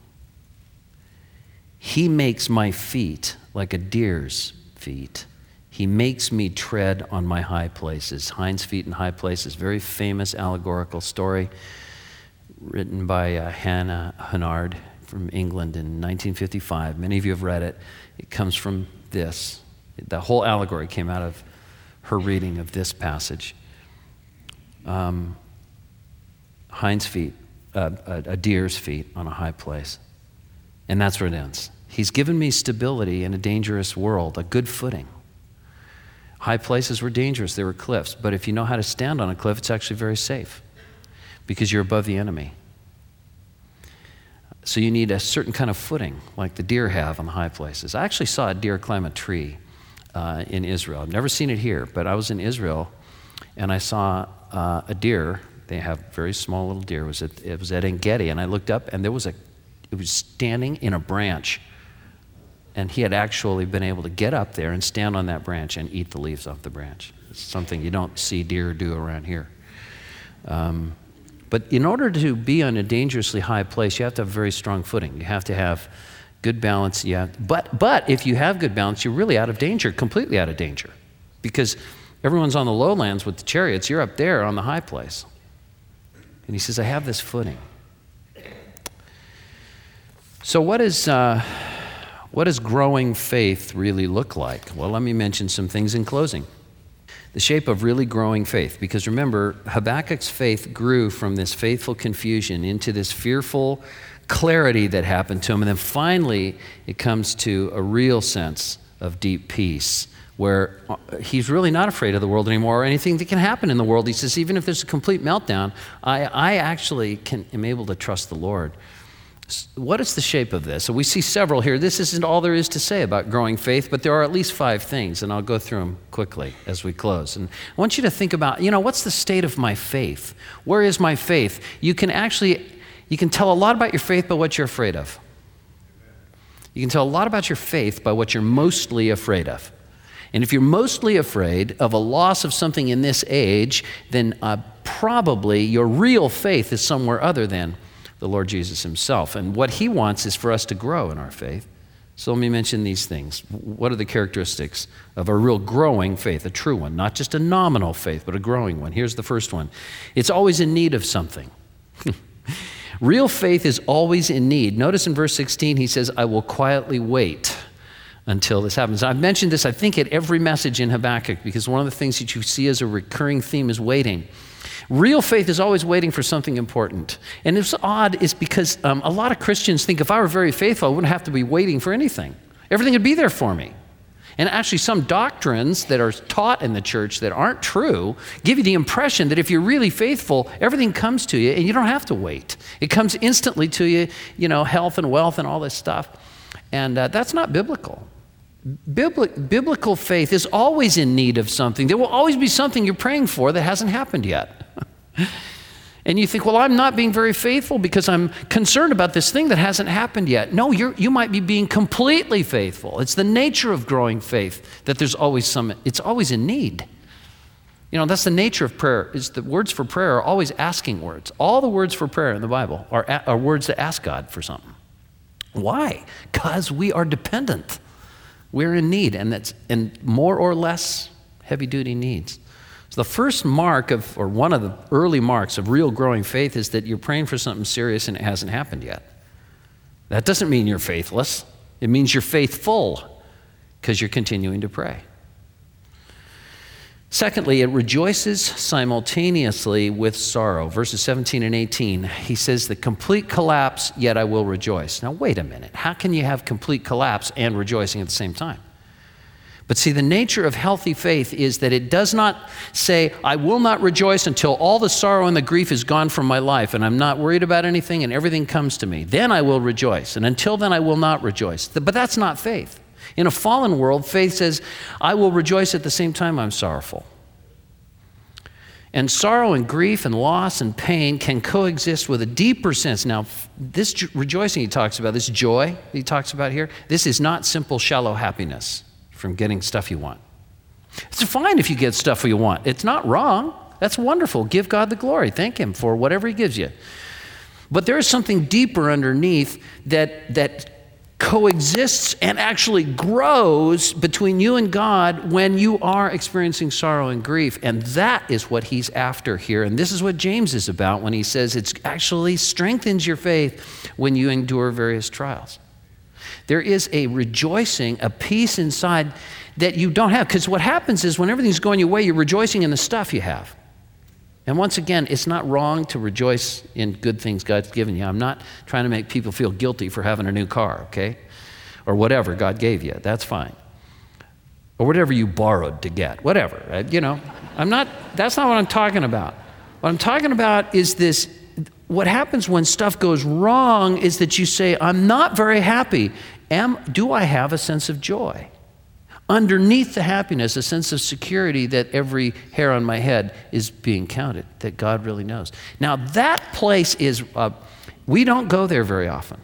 A: He makes my feet like a deer's feet. He makes me tread on my high places. Hinds feet in high places, very famous allegorical story written by Hannah Hurnard from England in 1955. Many of you have read it. It comes from this. The whole allegory came out of her reading of this passage. Hinds feet, a deer's feet on a high place. And that's where it ends. He's given me stability in a dangerous world, a good footing. High places were dangerous. They were cliffs. But if you know how to stand on a cliff, it's actually very safe because you're above the enemy. So you need a certain kind of footing like the deer have on the high places. I actually saw a deer climb a tree in Israel. I've never seen it here, but I was in Israel and I saw a deer. They have very small little deer. It was at En-Gedi, and I looked up and it was standing in a branch. And he had actually been able to get up there and stand on that branch and eat the leaves off the branch. It's something you don't see deer do around here. But in order to be on a dangerously high place, you have to have very strong footing. You have to have good balance. But if you have good balance, you're really out of danger, completely out of danger. Because everyone's on the lowlands with the chariots. You're up there on the high place. And he says, I have this footing. So what does growing faith really look like? Well, let me mention some things in closing. The shape of really growing faith, because remember, Habakkuk's faith grew from this faithful confusion into this fearful clarity that happened to him, and then finally it comes to a real sense of deep peace, where he's really not afraid of the world anymore or anything that can happen in the world. He says, even if there's a complete meltdown, I actually am able to trust the Lord. What is the shape of this? So we see several here. This isn't all there is to say about growing faith, but there are at least 5 things, and I'll go through them quickly as we close. And I want you to think about, what's the state of my faith? Where is my faith? You can tell a lot about your faith by what you're afraid of. You can tell a lot about your faith by what you're mostly afraid of. And if you're mostly afraid of a loss of something in this age, then probably your real faith is somewhere other than the Lord Jesus himself. And what he wants is for us to grow in our faith. So let me mention these things. What are the characteristics of a real growing faith, a true one, not just a nominal faith, but a growing one? Here's the first one. It's always in need of something. Real faith is always in need. Notice in verse 16, he says, I will quietly wait until this happens. I've mentioned this, I think, at every message in Habakkuk, because one of the things that you see as a recurring theme is waiting. Real faith is always waiting for something important. And it's odd is because a lot of Christians think if I were very faithful, I wouldn't have to be waiting for anything. Everything would be there for me. And actually some doctrines that are taught in the church that aren't true give you the impression that if you're really faithful, everything comes to you and you don't have to wait. It comes instantly to you, health and wealth and all this stuff. And that's not biblical. Biblical faith is always in need of something. There will always be something you're praying for that hasn't happened yet. And you think, well, I'm not being very faithful because I'm concerned about this thing that hasn't happened yet. No, you might be being completely faithful. It's the nature of growing faith that there's always it's always in need. That's the nature of prayer. Is the words for prayer are always asking words. All the words for prayer in the Bible are words that ask God for something. Why? Because we are dependent. We're in need, and more or less heavy-duty needs. So the first mark or one of the early marks of real growing faith is that you're praying for something serious and it hasn't happened yet. That doesn't mean you're faithless. It means you're faithful because you're continuing to pray. Secondly, it rejoices simultaneously with sorrow. Verses 17 and 18, he says, the complete collapse, yet I will rejoice. Now, wait a minute. How can you have complete collapse and rejoicing at the same time? But see, the nature of healthy faith is that it does not say, I will not rejoice until all the sorrow and the grief is gone from my life and I'm not worried about anything and everything comes to me. Then I will rejoice. And until then, I will not rejoice. But that's not faith. In a fallen world, faith says, I will rejoice at the same time I'm sorrowful. And sorrow and grief and loss and pain can coexist with a deeper sense. Now, this rejoicing he talks about, this joy he talks about here, this is not simple, shallow happiness from getting stuff you want. It's fine if you get stuff you want. It's not wrong. That's wonderful. Give God the glory. Thank him for whatever he gives you. But there is something deeper underneath that coexists and actually grows between you and God when you are experiencing sorrow and grief. And that is what he's after here. And this is what James is about when he says it actually strengthens your faith when you endure various trials. There is a rejoicing, a peace inside that you don't have. Because what happens is when everything's going your way, you're rejoicing in the stuff you have. And once again, it's not wrong to rejoice in good things God's given you. I'm not trying to make people feel guilty for having a new car, okay? Or whatever God gave you. That's fine. Or whatever you borrowed to get. Whatever. That's not what I'm talking about. What I'm talking about is this. What happens when stuff goes wrong is that you say, I'm not very happy. Do I have a sense of joy? Underneath the happiness, a sense of security that every hair on my head is being counted, that God really knows. Now that place is, we don't go there very often.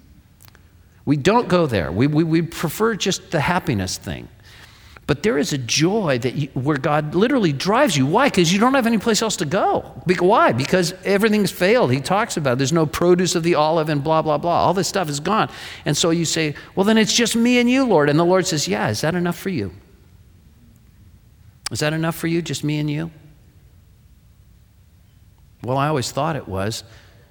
A: We don't go there. We prefer just the happiness thing. But there is a joy where God literally drives you. Why? Because you don't have any place else to go. Why? Because everything's failed. He talks about it. There's no produce of the olive and blah, blah, blah. All this stuff is gone. And so you say, well, then it's just me and you, Lord. And the Lord says, yeah, is that enough for you? Is that enough for you, just me and you? Well, I always thought it was.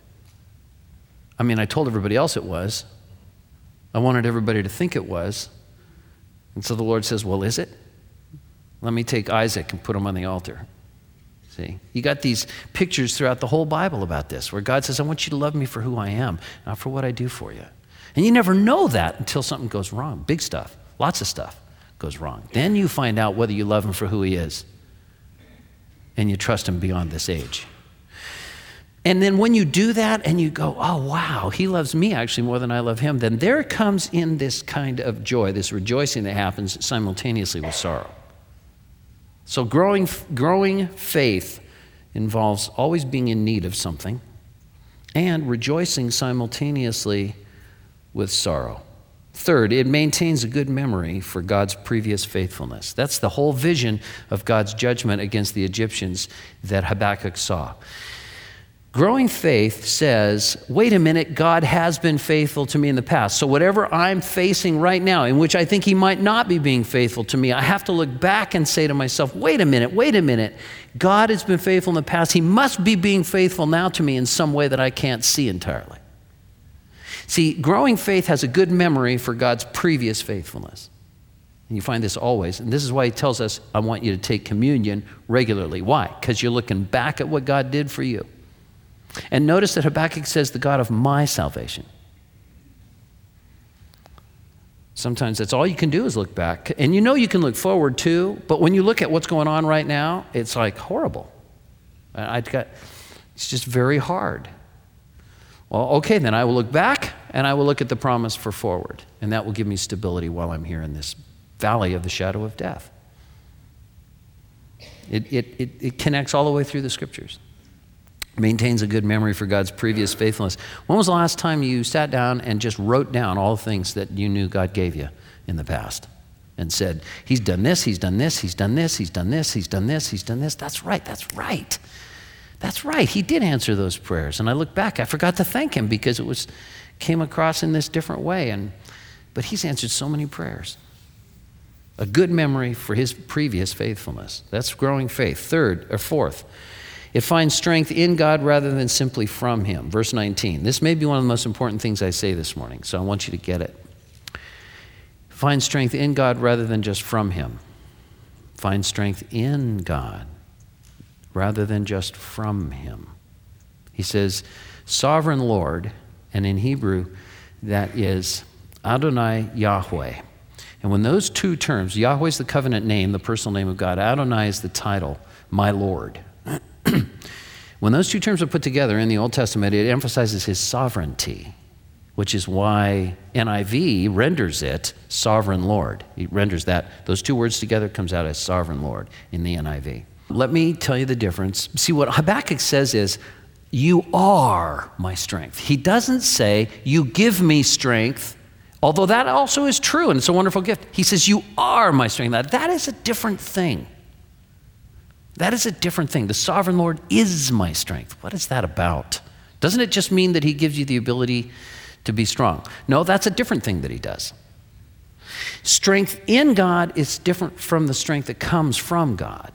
A: I told everybody else it was. I wanted everybody to think it was. And so the Lord says, well, is it? Let me take Isaac and put him on the altar. See? You got these pictures throughout the whole Bible about this, where God says, I want you to love me for who I am, not for what I do for you. And you never know that until something goes wrong. Big stuff, lots of stuff goes wrong. Then you find out whether you love him for who he is and you trust him beyond this age. And then when you do that and you go, oh, wow, he loves me actually more than I love him, then there comes in this kind of joy, this rejoicing that happens simultaneously with sorrow. So growing faith involves always being in need of something and rejoicing simultaneously with sorrow. Third, it maintains a good memory for God's previous faithfulness. That's the whole vision of God's judgment against the Egyptians that Habakkuk saw. Growing faith says, wait a minute, God has been faithful to me in the past. So whatever I'm facing right now, in which I think he might not be being faithful to me, I have to look back and say to myself, wait a minute. God has been faithful in the past. He must be being faithful now to me in some way that I can't see entirely. See, growing faith has a good memory for God's previous faithfulness. And you find this always. And this is why he tells us, I want you to take communion regularly. Why? Because you're looking back at what God did for you. And notice that Habakkuk says, the God of my salvation. Sometimes that's all you can do is look back. And you know you can look forward too, but when you look at what's going on right now, it's like horrible. It's just very hard. Well, okay, then I will look back and I will look at the promise for forward. And that will give me stability while I'm here in this valley of the shadow of death. It connects all the way through the scriptures. Maintains a good memory for God's previous faithfulness. When was the last time you sat down and just wrote down all the things that you knew God gave you in the past and said, he's done this, he's done this, he's done this, he's done this, he's done this, he's done this. That's right. He did answer those prayers. And I look back, I forgot to thank him because it came across in this different way. But he's answered so many prayers. A good memory for his previous faithfulness. That's growing faith. Fourth, it finds strength in God rather than simply from him. Verse 19. This may be one of the most important things I say this morning, so I want you to get it. Find strength in God rather than just from him. Find strength in God rather than just from him. He says, Sovereign Lord, and in Hebrew, that is Adonai Yahweh. And when those two terms, Yahweh's the covenant name, the personal name of God, Adonai is the title, my Lord. When those two terms are put together in the Old Testament, it emphasizes his sovereignty, which is why NIV renders it sovereign Lord. It renders that, those two words together comes out as sovereign Lord in the NIV. Let me tell you the difference. See, what Habakkuk says is, you are my strength. He doesn't say, you give me strength, although that also is true and it's a wonderful gift. He says, you are my strength. Now, that is a different thing. That is a different thing. The sovereign Lord is my strength. What is that about? Doesn't it just mean that he gives you the ability to be strong? No, that's a different thing that he does. Strength in God is different from the strength that comes from God.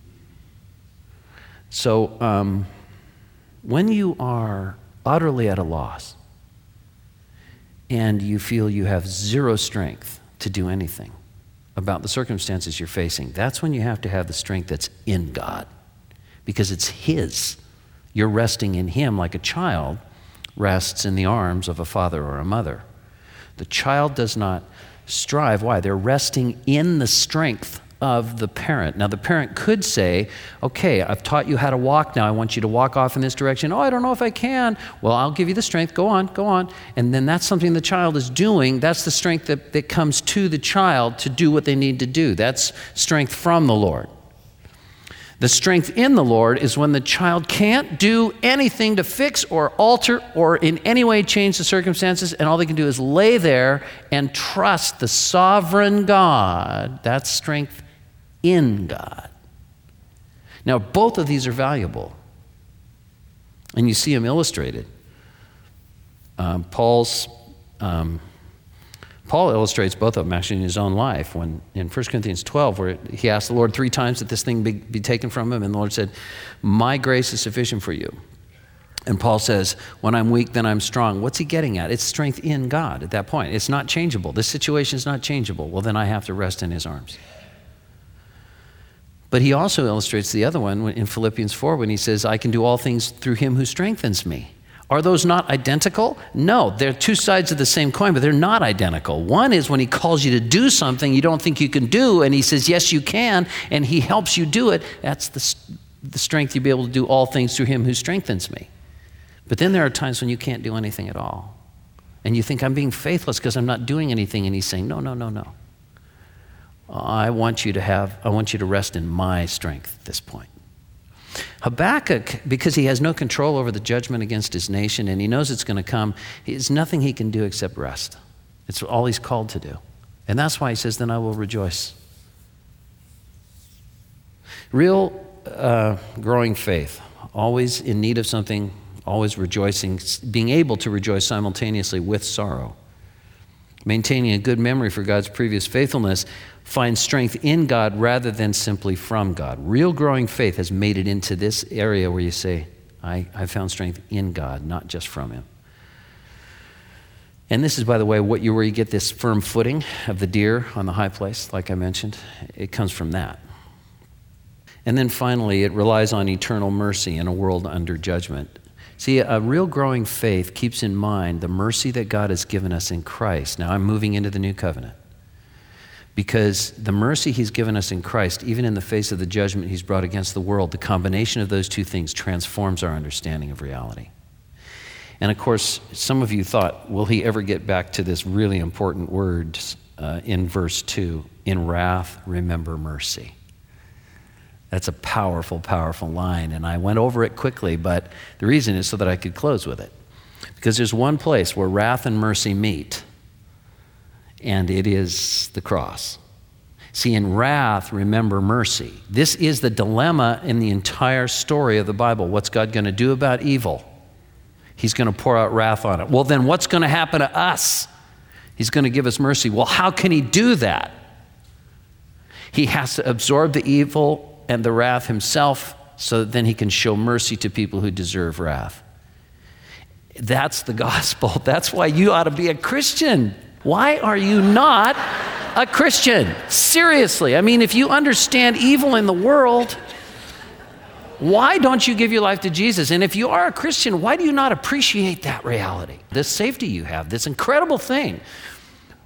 A: So when you are utterly at a loss and you feel you have zero strength to do anything about the circumstances you're facing, that's when you have to have the strength that's in God, because it's his. You're resting in him like a child rests in the arms of a father or a mother. The child does not strive. Why? They're resting in the strength of the parent. Now, the parent could say, okay, I've taught you how to walk now. I want you to walk off in this direction. Oh, I don't know if I can. Well, I'll give you the strength. Go on. And then that's something the child is doing. That's the strength that comes to the child to do what they need to do. That's strength from the Lord. The strength in the Lord is when the child can't do anything to fix or alter or in any way change the circumstances, and all they can do is lay there and trust the sovereign God. That's strength in God. Now, both of these are valuable, and you see them illustrated. Paul illustrates both of them actually in his own life when in 1 Corinthians 12, where he asked the Lord 3 times that this thing be taken from him, and the Lord said, my grace is sufficient for you. And Paul says, when I'm weak, then I'm strong. What's he getting at? It's strength in God at that point. It's not changeable. This situation is not changeable. Well, then I have to rest in his arms. But he also illustrates the other one in Philippians 4 when he says, I can do all things through him who strengthens me. Are those not identical? No, they're two sides of the same coin, but they're not identical. One is when he calls you to do something you don't think you can do, and he says, yes, you can, and he helps you do it. That's the strength you'll be able to do all things through him who strengthens me. But then there are times when you can't do anything at all. And you think, I'm being faithless because I'm not doing anything. And he's saying, no. I want you to rest in my strength at this point. Habakkuk, because he has no control over the judgment against his nation and he knows it's going to come, there's nothing he can do except rest. It's all he's called to do. And that's why he says, then I will rejoice. Real growing faith, always in need of something, always rejoicing, being able to rejoice simultaneously with sorrow. Maintaining a good memory for God's previous faithfulness finds strength in God rather than simply from God. Real growing faith has made it into this area where you say, I found strength in God, not just from him. And this is, by the way, where you get this firm footing of the deer on the high place, like I mentioned. It comes from that. And then finally, it relies on eternal mercy in a world under judgment. See, a real growing faith keeps in mind the mercy that God has given us in Christ. Now, I'm moving into the new covenant. Because the mercy he's given us in Christ, even in the face of the judgment he's brought against the world, the combination of those two things transforms our understanding of reality. And of course, some of you thought, will he ever get back to this really important word in verse 2? In wrath, remember mercy. That's a powerful, powerful line. And I went over it quickly, but the reason is so that I could close with it. Because there's one place where wrath and mercy meet, and it is the cross. See, in wrath, remember mercy. This is the dilemma in the entire story of the Bible. What's God going to do about evil? He's going to pour out wrath on it. Well, then what's going to happen to us? He's going to give us mercy. Well, how can he do that? He has to absorb the evil and the wrath himself so that then he can show mercy to people who deserve wrath. That's the gospel. That's why you ought to be a Christian. Why are you not a Christian? Seriously. I mean, if you understand evil in the world, why don't you give your life to Jesus? And if you are a Christian, why do you not appreciate that reality? This safety you have, this incredible thing.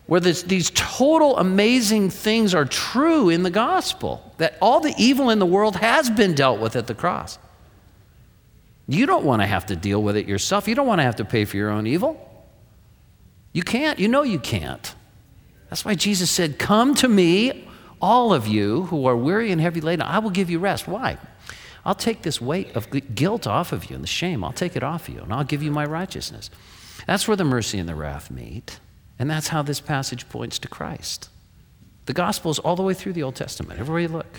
A: where these total amazing things are true in the gospel, that all the evil in the world has been dealt with at the cross. You don't want to have to deal with it yourself. You don't want to have to pay for your own evil. You can't. You know you can't. That's why Jesus said, "Come to me, all of you who are weary and heavy laden, I will give you rest." Why? I'll take this weight of guilt off of you and the shame. I'll take it off of you, and I'll give you my righteousness. That's where the mercy and the wrath meet, and that's how this passage points to Christ. The gospel is all the way through the Old Testament, everywhere you look.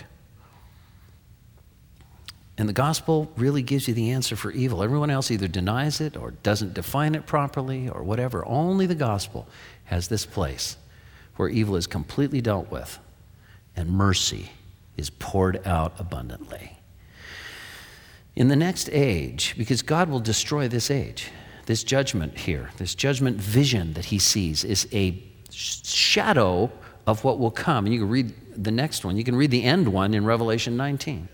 A: And the gospel really gives you the answer for evil. Everyone else either denies it or doesn't define it properly or whatever. Only the gospel has this place where evil is completely dealt with and mercy is poured out abundantly. In the next age, because God will destroy this age, this judgment here, this judgment vision that he sees is a shadow of what will come. And you can read the next one. You can read the end one in Revelation 19.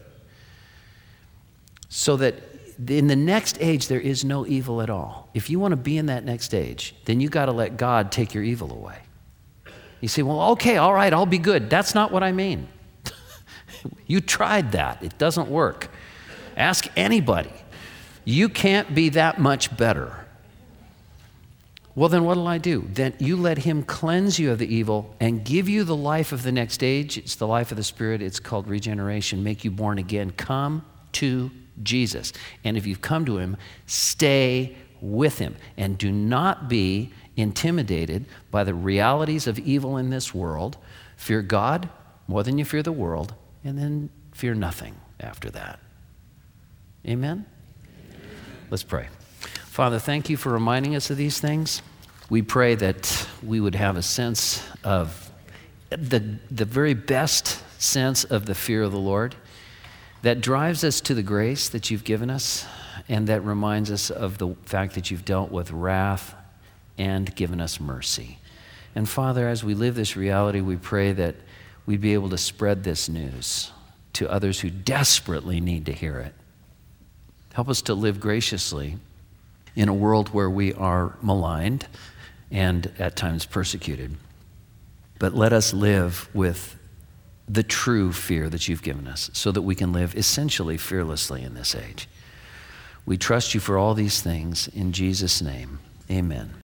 A: So that in the next age, there is no evil at all. If you want to be in that next age, then you got to let God take your evil away. You say, well, okay, all right, I'll be good. That's not what I mean. You tried that. It doesn't work. Ask anybody. You can't be that much better. Well, then what'll I do? Then you let him cleanse you of the evil and give you the life of the next age. It's the life of the Spirit. It's called regeneration. Make you born again. Come to Jesus. And if you've come to him, stay with him. And do not be intimidated by the realities of evil in this world. Fear God more than you fear the world, and then fear nothing after that. Amen? Let's pray. Father, thank you for reminding us of these things. We pray that we would have a sense of the very best sense of the fear of the Lord that drives us to the grace that you've given us, and that reminds us of the fact that you've dealt with wrath and given us mercy. And Father, as we live this reality, we pray that we'd be able to spread this news to others who desperately need to hear it. Help us to live graciously in a world where we are maligned and at times persecuted. But let us live with the true fear that you've given us so that we can live essentially fearlessly in this age. We trust you for all these things in Jesus' name. Amen.